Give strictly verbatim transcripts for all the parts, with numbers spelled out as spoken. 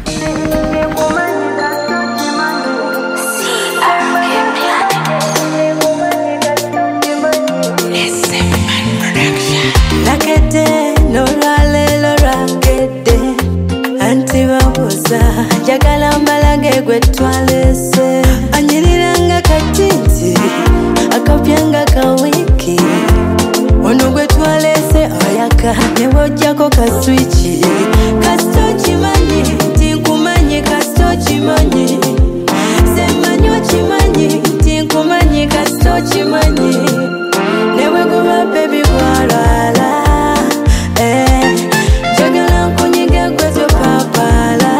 Jagala mbalange gwe twalese anyiriranga katiti akapyanga kawiki ono gwe twalese oyaka nebojjako kaswichi kasito kimanyi tinkumanyi kasito kimanyi semanyi okimanyi tinkumanyi kasito kimanyi nebwe guba bebi gwalwala eh jagala nkunyige gwe zo papala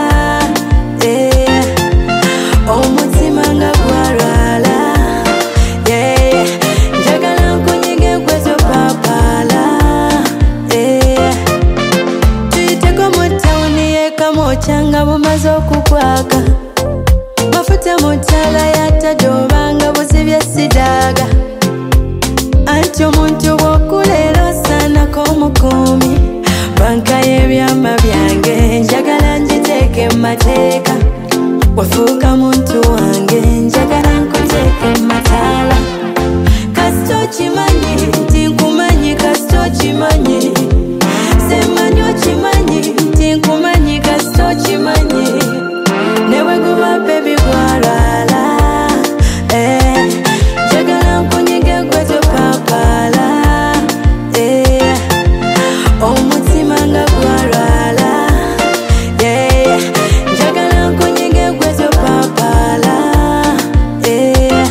changa bumaze okukwaka mafuta mutala yatadobanga buzibya sidaga anti omuntu bwokulera osaanako omukuumi banka y'ebyama byange njagala njiteeke mumateeka wafuuka muntu wange njagala nkuteeke mumataala kasito kimanyi tinkumanyi kasito kimanyi semanyi okimanyi tinkumanyi kasito kimanyi newe guba bebi gwalwala eh njagala nkunyige gwe topapala eh omutima nga gwalwala yeah njagala nkunyige gwe topapala eh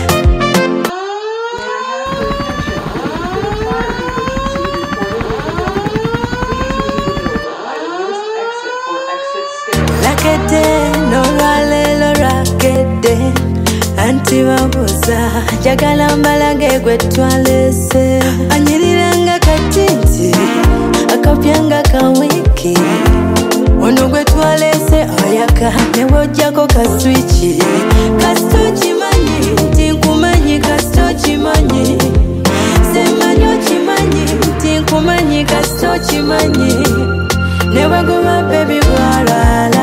Lakete no lwalelo lwakede anti babuza jagala mbalange gwe twalese anyiriranga katiti akapyanga kawiki ono gwe twalese oyaka nebojjako kaswichi kasito kimanyi tinkumanyi kasito kimanyi semanyi okimanyi tinkumanyi kasito kimanyi newe guba bebi gwalwala